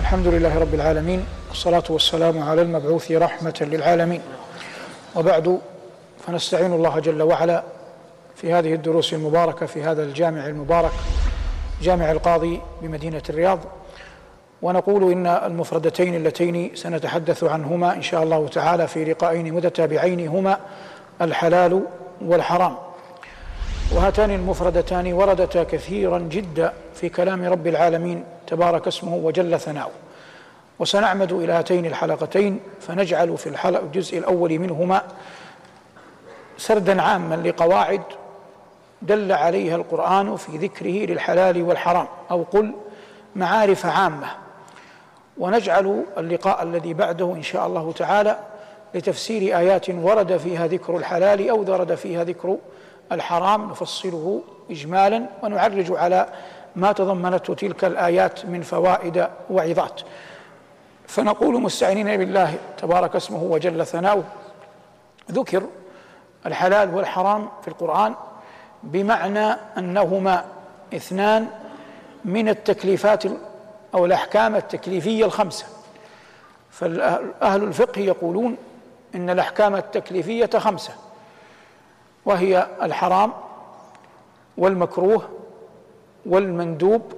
الحمد لله رب العالمين، والصلاة والسلام على المبعوث رحمة للعالمين. وبعد، فنستعين الله جل وعلا في هذه الدروس المباركة في هذا الجامع المبارك، جامع القاضي بمدينة الرياض، ونقول إن المفردتين اللتين سنتحدث عنهما إن شاء الله تعالى في لقاءين متتابعين هما الحلال والحرام. وهاتان المفردتان وردتا كثيرا جدا في كلام رب العالمين تبارك اسمه وجل ثناؤه، وسنعمد إلى هاتين الحلقتين فنجعل في الجزء الأول منهما سردا عاما لقواعد دل عليها القرآن في ذكره للحلال والحرام، أو قل معارف عامة، ونجعل اللقاء الذي بعده إن شاء الله تعالى لتفسير آيات ورد فيها ذكر الحلال أو ورد فيها ذكر الحرام، نفصله إجمالا ونعرج على ما تضمنته تلك الآيات من فوائد وعظات. فنقول مستعينين بالله تبارك اسمه وجل ثناؤه: ذكر الحلال والحرام في القرآن بمعنى أنهما اثنان من التكليفات أو الأحكام التكليفية الخمسة. فأهل الفقه يقولون إن الأحكام التكليفية خمسة، وهي الحرام والمكروه والمندوب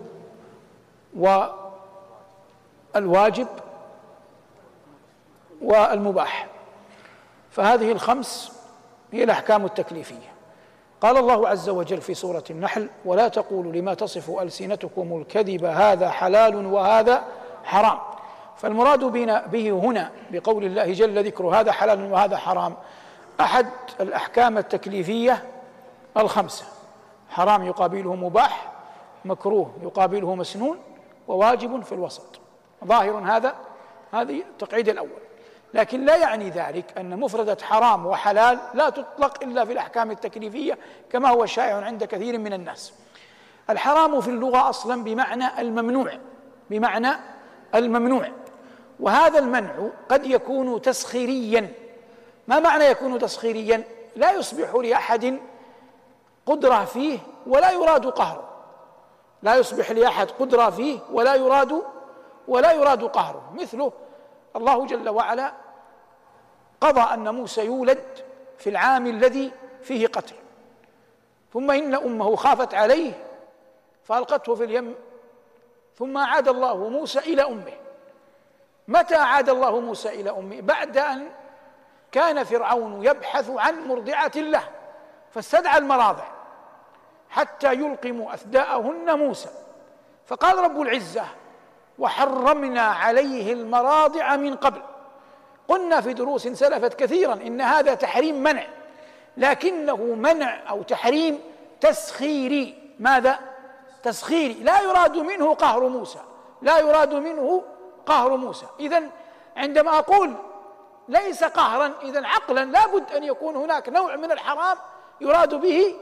والواجب والمباح. فهذه الخمس هي الأحكام التكليفية. قال الله عز وجل في سورة النحل: ولا تقولوا لما تصف ألسنتكم الكذب هذا حلال وهذا حرام. فالمراد به هنا بقول الله جل ذكره هذا حلال وهذا حرام أحد الأحكام التكليفية الخمسة: حرام يقابله مباح، مكروه يقابله مسنون، وواجب في الوسط. ظاهر هذه التقعيد الأول، لكن لا يعني ذلك أن مفردة حرام وحلال لا تطلق إلا في الأحكام التكليفية كما هو شائع عند كثير من الناس. الحرام في اللغة أصلا بمعنى الممنوع، وهذا المنع قد يكون تسخيريا. ما معنى يكون تسخيريا؟ لا يصبح لأحد قدرة فيه ولا يراد قهره، لا يصبح لأحد قدرة فيه ولا يراد قهره. مثله الله جل وعلا قضى أن موسى يولد في العام الذي فيه قتل، ثم إن أمه خافت عليه فألقته في اليم، ثم عاد الله موسى إلى أمه. متى عاد الله موسى إلى أمه؟ بعد أن كان فرعون يبحث عن مرضعة له، فاستدعى المراضع حتى يلقموا أثداءهن موسى، فقال رب العزة: وحرمنا عليه المراضع من قبل. قلنا في دروس سلفت كثيرا إن هذا تحريم منع، لكنه منع أو تحريم تسخيري. ماذا؟ تسخيري، لا يراد منه قهر موسى، إذن عندما أقول ليس قهرا، إذن عقلا لابد أن يكون هناك نوع من الحرام يراد به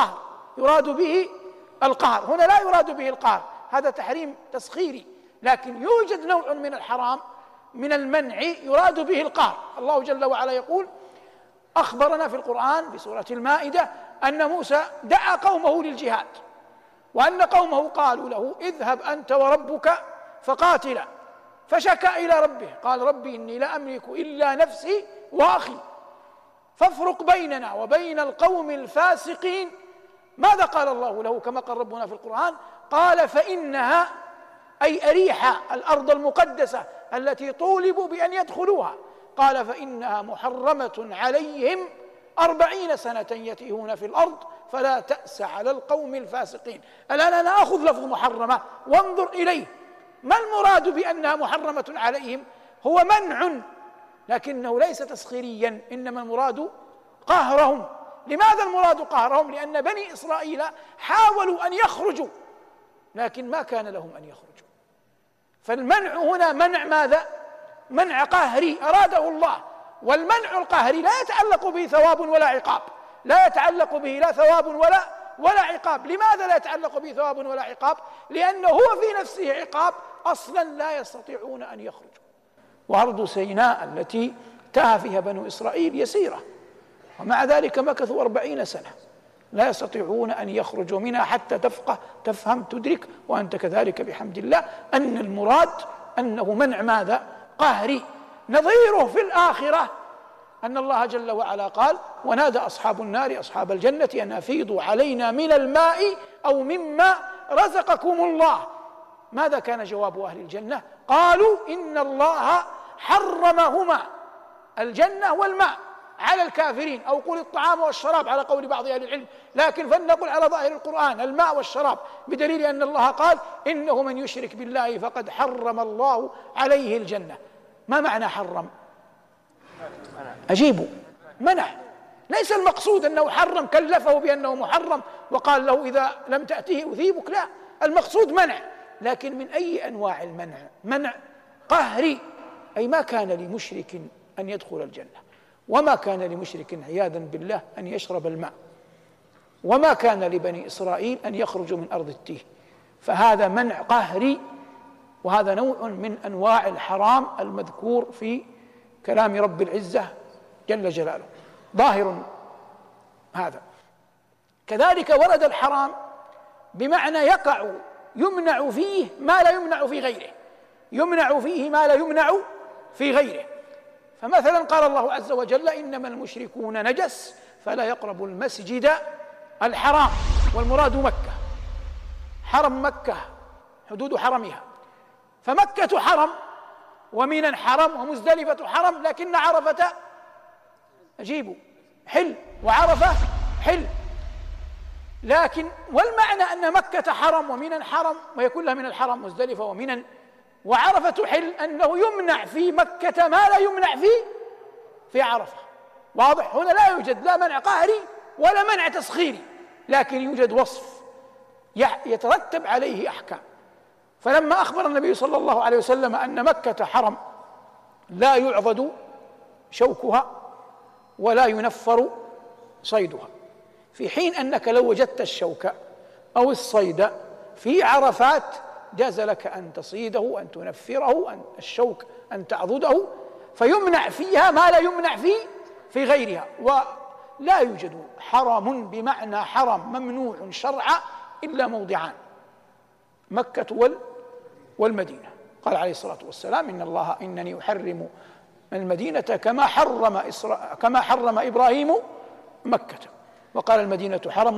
القهر. هنا لا يراد به القهر، هذا تحريم تسخيري، لكن يوجد نوع من الحرام من المنع يراد به القهر. الله جل وعلا يقول: أخبرنا في القرآن في سورة المائدة أن موسى دعا قومه للجهاد، وأن قومه قالوا له: اذهب أنت وربك فقاتلا، فشكى إلى ربه قال: ربي إني لا أملك إلا نفسي وأخي فافرق بيننا وبين القوم الفاسقين. ماذا قال الله له كما قال ربنا في القرآن؟ قال: فإنها أي أريحا الأرض المقدسة التي طولبوا بأن يدخلوها، قال: فإنها محرمة عليهم 40 سنة يتيهون في الأرض فلا تأس على القوم الفاسقين. الآن أنا أخذ لفظ محرمة وانظر إليه، ما المراد بأنها محرمة عليهم؟ هو منع، لكنه ليس تسخيريا، إنما المراد قهرهم. لماذا المراد قهرهم؟ لأن بني إسرائيل حاولوا أن يخرجوا لكن ما كان لهم أن يخرجوا. فالمنع هنا منع ماذا؟ منع قهري أراده الله، والمنع القهري لا يتعلق به ثواب ولا عقاب، لا يتعلق به لا ثواب ولا عقاب. لماذا لا يتعلق به ثواب ولا عقاب؟ لأنه هو في نفسه عقاب، أصلا لا يستطيعون أن يخرجوا. وأرض سيناء التي تاه فيها بنو إسرائيل يسيرة، ومع ذلك مكثوا 40 سنة لا يستطيعون أن يخرجوا منها حتى تفقه تفهم تدرك وأنت كذلك بحمد الله أن المراد أنه منع ماذا؟ قهري. نظيره في الآخرة أن الله جل وعلا قال: ونادى أصحاب النار أصحاب الجنة أن أفيضوا علينا من الماء أو مما رزقكم الله. ماذا كان جواب أهل الجنة؟ قالوا: إن الله حرمهما، الجنة والماء، على الكافرين، أو قل الطعام والشراب على قول بعض أهل العلم، لكن فلنقل على ظاهر القرآن الماء والشراب، بدليل أن الله قال: إنه من يشرك بالله فقد حرم الله عليه الجنة. ما معنى حرم؟ أجيبوا. منع. ليس المقصود أنه حرم كلفه بأنه محرم وقال له إذا لم تأته أثيبك، لا، المقصود منع. لكن من أي أنواع المنع؟ منع قهري، أي ما كان لمشرك أن يدخل الجنة، وما كان لمشرك عياذا بالله أن يشرب الماء، وما كان لبني إسرائيل أن يخرجوا من أرض التيه. فهذا منع قهري، وهذا نوع من أنواع الحرام المذكور في كلام رب العزة جل جلاله، ظاهر هذا. كذلك ورد الحرام بمعنى يقع، يمنع فيه ما لا يمنع في غيره، يمنع فيه ما لا يمنع في غيره. فمثلا قال الله عز وجل: إنما المشركون نجس فلا يقربوا المسجد الحرام. والمراد مكة، حرم مكة، حدود حرمها. فمكة حرم، ومنى حرم، ومزدلفة حرم، لكن عرفة، أجيبوا، حل، وعرفة حل. لكن والمعنى أن مكة حرم ومنى حرم، وهي كلها من الحرم، مزدلفة ومنى وعرفة حل، أنه يمنع في مكة ما لا يمنع في عرفة. واضح؟ هنا لا يوجد لا منع قهري ولا منع تسخيري، لكن يوجد وصف يترتب عليه أحكام. فلما أخبر النبي صلى الله عليه وسلم أن مكة حرم لا يعضد شوكها ولا ينفر صيدها، في حين أنك لو وجدت الشوك أو الصيد في عرفات جاز لك أن تصيده، أن تنفره، أن الشوك أن تعضده، فيمنع فيها ما لا يمنع في غيرها. ولا يوجد حرم بمعنى حرم ممنوع شرعا إلا موضعان: مكة والمدينة. قال عليه الصلاة والسلام: إن الله إنني أحرم المدينة كما حرم إبراهيم مكة. وقال: المدينة حرم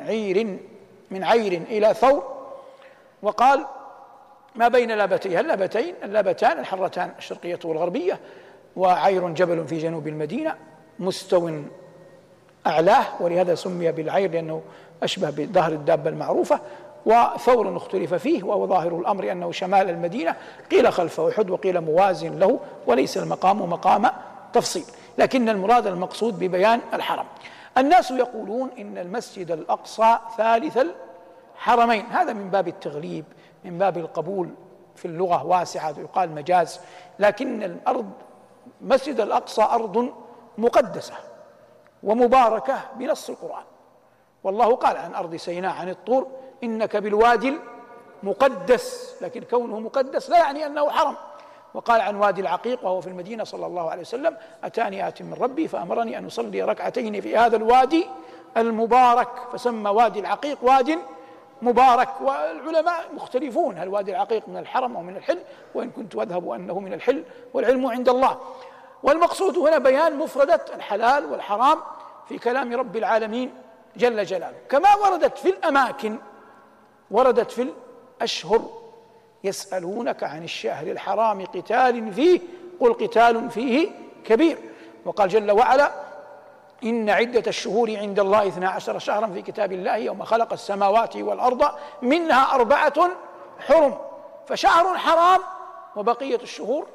من عير إلى ثور. وقال: ما بين لابتيها، اللابتان الحرتان الشرقية والغربية، وعير جبل في جنوب المدينة مستو أعلاه، ولهذا سمي بالعير لأنه أشبه بظهر الدابة المعروفة. وثور اختلف فيه، وهو ظاهر الأمر أنه شمال المدينة، قيل خلف أحد وقيل موازن له، وليس المقام مقام تفصيل، لكن المراد المقصود ببيان الحرم. الناس يقولون إن المسجد الأقصى ثالث الحرمين، هذا من باب التغليب، من باب القبول في اللغة واسعة، يقال مجاز. لكن الأرض مسجد الأقصى أرض مقدسة ومباركة بنص القرآن، والله قال عن أرض سيناء عن الطور: إنك بالوادي المقدس، لكن كونه مقدس لا يعني أنه حرم. وقال عن وادي العقيق وهو في المدينة صلى الله عليه وسلم: أتاني آت من ربي فأمرني أن أصلي ركعتين في هذا الوادي المبارك، فسمى وادي العقيق واد مبارك. والعلماء مختلفون هل وادي العقيق من الحرم أو من الحل، وإن كنت أذهب أنه من الحل، والعلم عند الله. والمقصود هنا بيان مفردة الحلال والحرام في كلام رب العالمين جل جلاله. كما وردت في الأماكن وردت في الأشهر: يسألونك عن الشهر الحرام قتال فيه قل قتال فيه كبير. وقال جل وعلا: إن عدة الشهور عند الله 12 شهرا في كتاب الله يوم خلق السماوات والأرض منها 4 حرم. فشهر حرام وبقية الشهور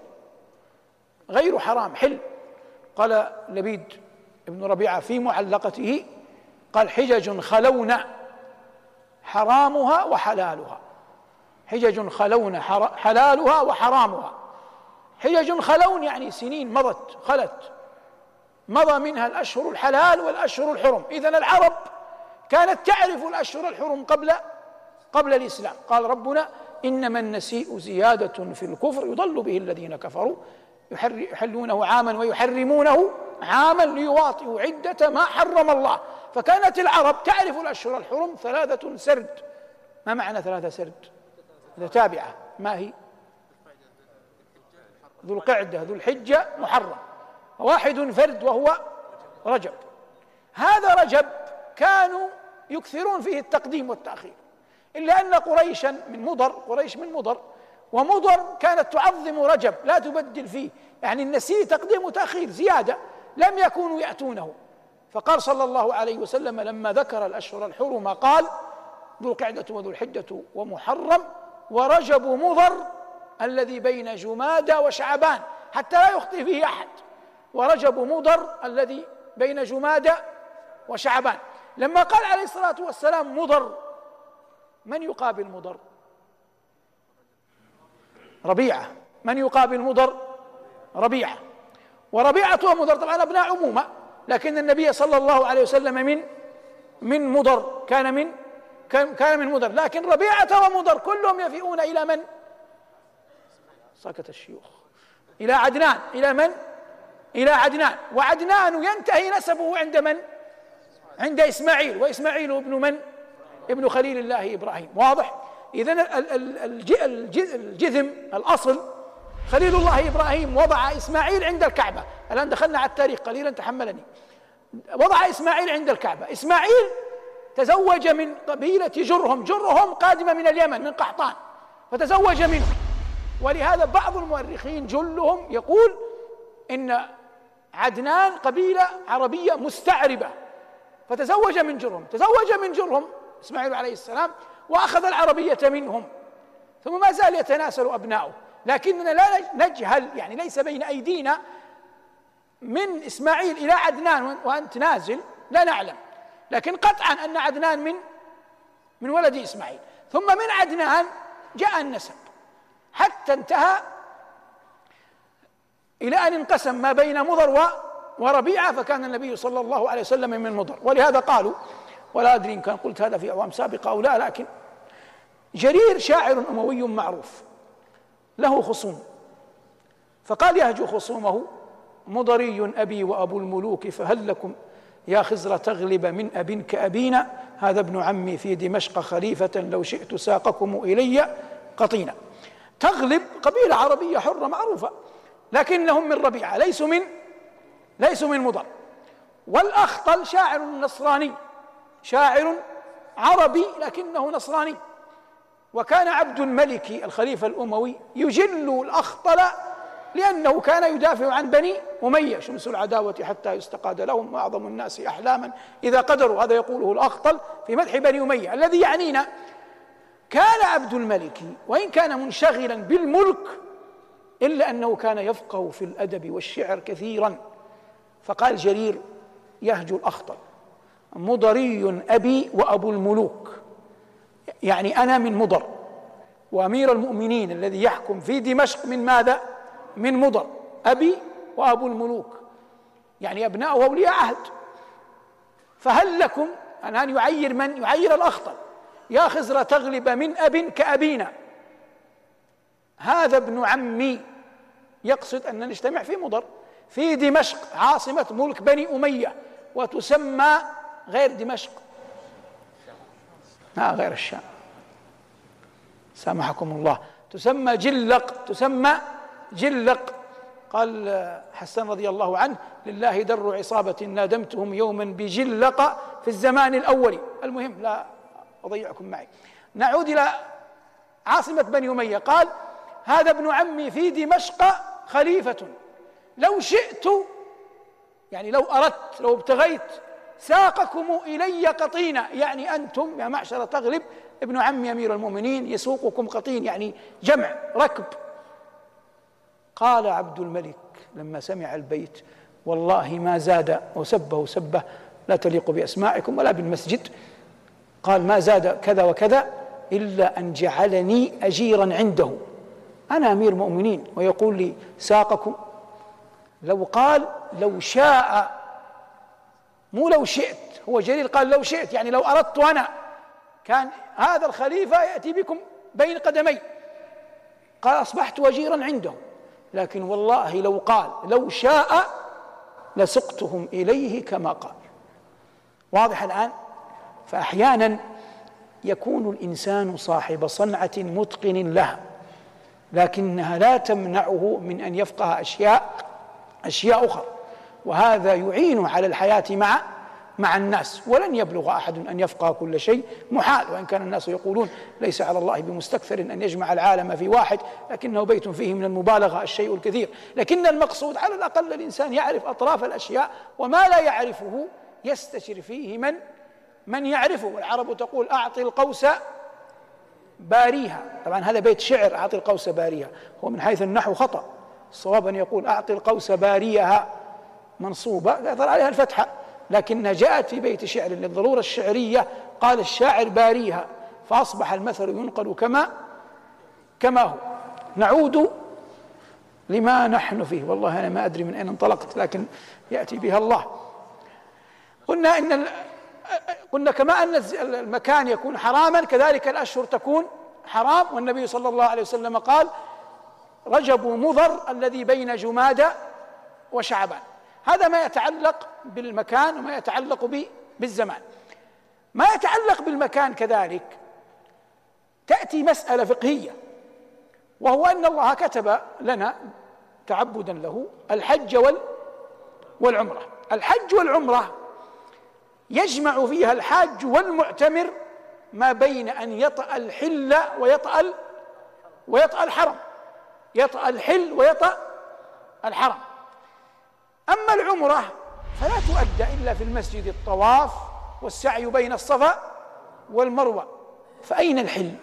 غير حرام حل. قال لبيد ابن ربيعة في معلقته، قال: حجج خلون حرامها وحلالها، حجج خلون حلالها وحرامها. حجج خلون يعني سنين مضت خلت، مضى منها الأشهر الحلال والأشهر الحرم. إذن العرب كانت تعرف الأشهر الحرم قبل الإسلام. قال ربنا: إنما النسيء زيادة في الكفر يضل به الذين كفروا يحلونه عاما ويحرمونه عاما ليواطئوا عدة ما حرم الله. فكانت العرب تعرف الأشهر الحرم 3 سرد. ما معنى 3 سرد؟ تابعة. ما هي؟ ذو القعدة، ذو الحجة، محرم، واحد فرد وهو رجب. هذا رجب كانوا يكثرون فيه التقديم والتأخير، إلا أن قريش من مضر، ومضر كانت تعظم رجب لا تبدل فيه، يعني النسيء تقديم وتأخير زيادة، لم يكونوا يأتونه. فقال صلى الله عليه وسلم لما ذكر الأشهر الحرم قال ذو القعدة وذو الحجة ومحرم ورجب مضر الذي بين جمادى وشعبان، حتى لا يخطئ فيه أحد، ورجب مضر الذي بين جمادى وشعبان. لما قال عليه الصلاة والسلام مضر، من يقابل مضر؟ ربيعة. من يقابل مضر؟ ربيعة. وربيعة ومضر طبعا أبناء عمومة، لكن النبي صلى الله عليه وسلم من مضر، كان من مضر، لكن ربيعة ومضر كلهم يفيئون إلى من؟ سكت الشيوخ. إلى عدنان. إلى من؟ إلى عدنان. وعدنان ينتهي نسبه عند من؟ عند إسماعيل، وإسماعيل ابن من؟ ابن خليل الله إبراهيم. واضح؟ إذن الجذم الأصل خليل الله إبراهيم وضع إسماعيل عند الكعبة. الآن دخلنا على التاريخ قليلا، تحملني. وضع إسماعيل عند الكعبة. إسماعيل تزوج من قبيلة جرهم قادمة من اليمن، من قحطان، فتزوج منه. ولهذا بعض المؤرخين جلهم يقول إن عدنان قبيلة عربية مستعربة، فتزوج من جرهم إسماعيل عليه السلام، وأخذ العربية منهم، ثم ما زال يتناسل أبناؤه. لكننا لا نجهل، يعني ليس بين أيدينا من إسماعيل إلى عدنان وأنت نازل، لا نعلم، لكن قطعا أن عدنان من ولد إسماعيل. ثم من عدنان جاء النسب حتى انتهى إلى أن انقسم ما بين مضر وربيعة، فكان النبي صلى الله عليه وسلم من مضر. ولهذا قالوا، ولا أدري إن كان قلت هذا في أعوام سابقة أو لا، لكن جرير شاعر أموي معروف له خصوم، فقال يهجو خصومه مضري أبي وأبو الملوك، فهل لكم يا خزر تغلب من أب كأبينا، هذا ابن عمي في دمشق خليفة لو شئت ساقكم إلي قطينا. تغلب قبيلة عربية حرة معروفة، لكنهم من ربيعة، ليسوا من مضر. والأخطل شاعر نصراني، شاعر عربي لكنه نصراني، وكان عبد الملك الخليفة الأموي يجل الأخطل لأنه كان يدافع عن بني أمية، شمس العداوة حتى يستقاد لهم وأعظم الناس أحلاما إذا قدروا، هذا يقوله الأخطل في مدح بني أمية. الذي يعنينا كان عبد الملك وإن كان منشغلا بالملك إلا أنه كان يفقه في الأدب والشعر كثيرا. فقال جرير يهجو الأخطل مضري أبي وأبو الملوك، يعني أنا من مضر، وأمير المؤمنين الذي يحكم في دمشق من ماذا؟ من مضر، أبي وأبو الملوك، يعني أبناء أولياء عهد. فهل لكم أن يعير من؟ يعير الأخطل، يا خزر تغلب من أب كأبينا، هذا ابن عمي، يقصد أن نجتمع في مضر في دمشق عاصمة ملك بني أمية، وتسمى غير دمشق، غير الشام، سامحكم الله، تسمى جلق. قال حسان رضي الله عنه لله در عصابة نادمتهم يوما بجلق في الزمان الأول. المهم لا أضيعكم معي، نعود إلى عاصمة بني أمية. قال هذا ابن عمي في دمشق خليفة لو شئت، يعني لو أردت، لو ابتغيت، ساقكم إلي قطينا، يعني أنتم يا معشر تغلب ابن عمي أمير المؤمنين يسوقكم قطين، يعني جمع ركب. قال عبد الملك لما سمع البيت والله ما زاد، وسبه سبه لا تليق بأسماعكم ولا بالمسجد، قال ما زاد كذا وكذا إلا أن جعلني أجيرا عنده، أنا أمير مؤمنين ويقول لي ساقكم. لو قال لو شاء، مو لو شئت، هو جرير قال لو شئت، يعني لو أردت أنا كان هذا الخليفة يأتي بكم بين قدمي، قال أصبحت وجيرا عنده. لكن والله لو قال لو شاء لسقتهم إليه كما قال. واضح الآن؟ فأحيانا يكون الإنسان صاحب صنعة متقن لها، لكنها لا تمنعه من أن يفقه أشياء أخرى، وهذا يعين على الحياة مع الناس. ولن يبلغ أحد أن يفقه كل شيء، محال، وإن كان الناس يقولون ليس على الله بمستكثر أن يجمع العالم في واحد، لكنه بيت فيه من المبالغة الشيء الكثير. لكن المقصود على الأقل الإنسان يعرف أطراف الأشياء، وما لا يعرفه يستشر فيه من يعرفه. والعرب تقول أعطي القوس باريها، طبعا هذا بيت شعر، أعطي القوس باريها، هو من حيث النحو خطأ، الصواب أن يقول أعطي القوس باريها منصوبة يظهر عليها الفتحة، لكنها جاءت في بيت شعر للضرورة الشعرية، قال الشاعر باريها، فأصبح المثل ينقل كما هو. نعود لما نحن فيه، والله أنا ما أدري من أين انطلقت، لكن يأتي بها الله. قلنا كما أن المكان يكون حراما كذلك الأشهر تكون حرام، والنبي صلى الله عليه وسلم قال رجب مضر الذي بين جمادى وشعبان. هذا ما يتعلق بالمكان وما يتعلق بالزمان. ما يتعلق بالمكان كذلك تأتي مسألة فقهية، وهو أن الله كتب لنا تعبدا له الحج والعمرة. الحج والعمرة يجمع فيها الحاج والمعتمر ما بين أن يطأ الحل ويطأ الحرم، يطأ الحل ويطأ الحرم. أما العمرة فلا تؤدى إلا في المسجد الطواف والسعي بين الصفا والمروة. فأين الحل؟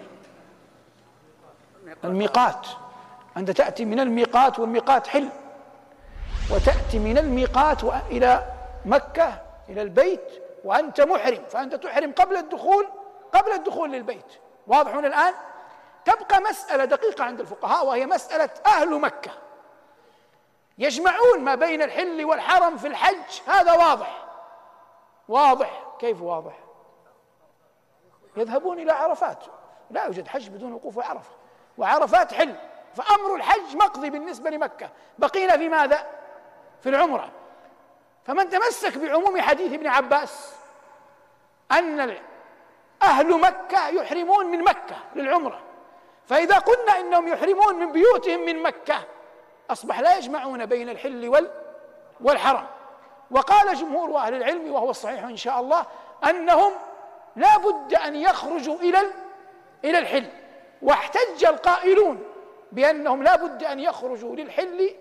الميقات. أنت تأتي من الميقات، والميقات حل، وتأتي من الميقات إلى مكة إلى البيت وأنت محرم، فأنت تحرم قبل الدخول للبيت. واضح الآن؟ تبقى مسألة دقيقة عند الفقهاء، وهي مسألة أهل مكة يجمعون ما بين الحل والحرم في الحج. هذا واضح. كيف واضح؟ يذهبون إلى عرفات، لا يوجد حج بدون وقوف عرفة، وعرفات حل، فأمر الحج مقضي بالنسبة لمكة. بقينا في ماذا؟ في العمرة. فمن تمسك بعموم حديث ابن عباس أن أهل مكة يحرمون من مكة للعمرة، فإذا قلنا إنهم يحرمون من بيوتهم من مكة أصبح لا يجمعون بين الحل والحرم. وقال جمهور أهل العلم، وهو الصحيح إن شاء الله، أنهم لا بد أن يخرجوا إلى الحل. واحتج القائلون بأنهم لا بد أن يخرجوا للحل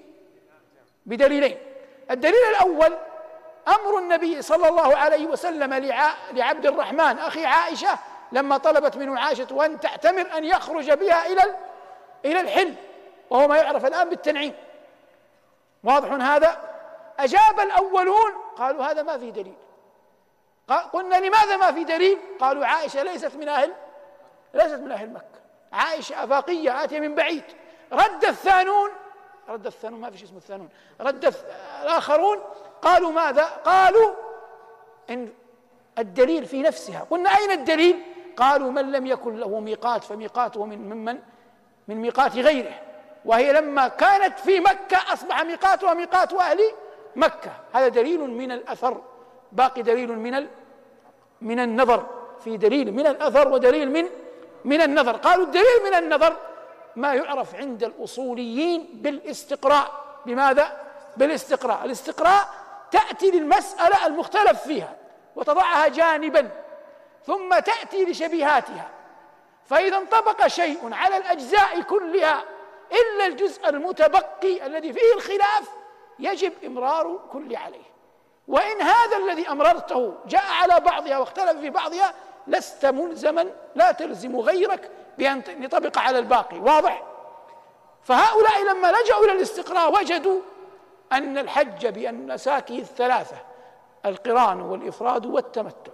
بدليلين. الدليل الأول أمر النبي صلى الله عليه وسلم لعبد الرحمن أخي عائشة لما طلبت منه عائشة أن تعتمر أن يخرج بها إلى الحل، وهو ما يعرف الآن بالتنعيم. واضح هذا؟ أجاب الأولون قالوا هذا ما في دليل. قلنا لماذا ما في دليل؟ قالوا عائشة ليست من أهل مكة، عائشة أفاقية آتية من بعيد. رد الثانون ما في شيء اسمه الثانون، رد الآخرون قالوا ماذا؟ قالوا إن الدليل في نفسها. قلنا أين الدليل؟ قالوا من لم يكن له ميقات فميقاته من ميقات غيره، وهي لما كانت في مكة أصبح ميقاتها ميقات أهل مكة. هذا دليل من الأثر. باقي دليل من النظر، في دليل من الأثر ودليل من النظر. قالوا الدليل من النظر ما يعرف عند الأصوليين بالاستقراء. بماذا؟ بالاستقراء. الاستقراء تأتي للمسألة المختلف فيها وتضعها جانبا، ثم تأتي لشبيهاتها، فإذا انطبق شيء على الأجزاء كلها إلا الجزء المتبقي الذي فيه الخلاف يجب إمرار كل عليه. وإن هذا الذي أمررته جاء على بعضها واختلف في بعضها لست ملزما، لا تلزم غيرك بأن يطبق على الباقي. واضح؟ فهؤلاء لما لجأوا إلى الاستقراء وجدوا أن الحج بأنساكه الثلاثة، القران والإفراد والتمتع،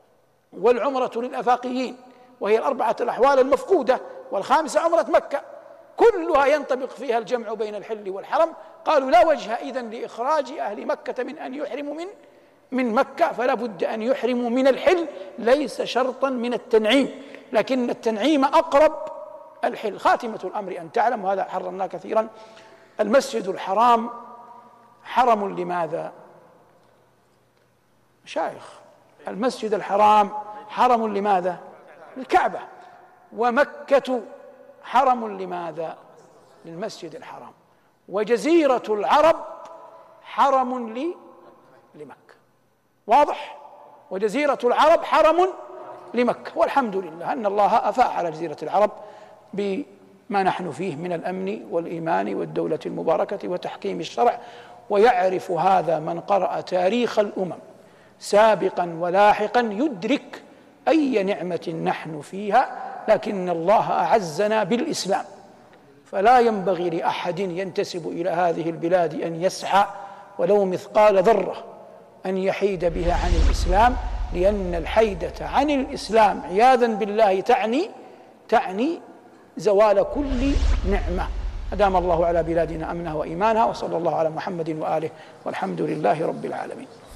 والعمرة للأفاقيين وهي الأربعة الأحوال المفقودة، والخامسة عمرة مكة، كلها ينطبق فيها الجمع بين الحل والحرم. قالوا لا وجه إذن لإخراج أهل مكة من أن يحرموا من مكة، فلا بد أن يحرموا من الحل، ليس شرطا من التنعيم، لكن التنعيم أقرب الحل. خاتمة الأمر أن تعلم، وهذا حررناه كثيرا، المسجد الحرام حرم لماذا؟ مشايخ، المسجد الحرام حرم لماذا؟ الكعبة. ومكة حرم لماذا؟ للمسجد الحرام، وجزيرة العرب حرم لمكة. واضح؟ وجزيرة العرب حرم لمكة، والحمد لله أن الله أفاء على جزيرة العرب بما نحن فيه من الأمن والإيمان والدولة المباركة وتحكيم الشرع. ويعرف هذا من قرأ تاريخ الأمم سابقا ولاحقا، يدرك أي نعمة نحن فيها، لكن الله أعزنا بالإسلام، فلا ينبغي لأحد ينتسب إلى هذه البلاد أن يسعى ولو مثقال ذرة أن يحيد بها عن الإسلام، لأن الحيدة عن الإسلام عياذا بالله تعني زوال كل نعمة. أدام الله على بلادنا أمنها وإيمانها، وصلى الله على محمد وآله، والحمد لله رب العالمين.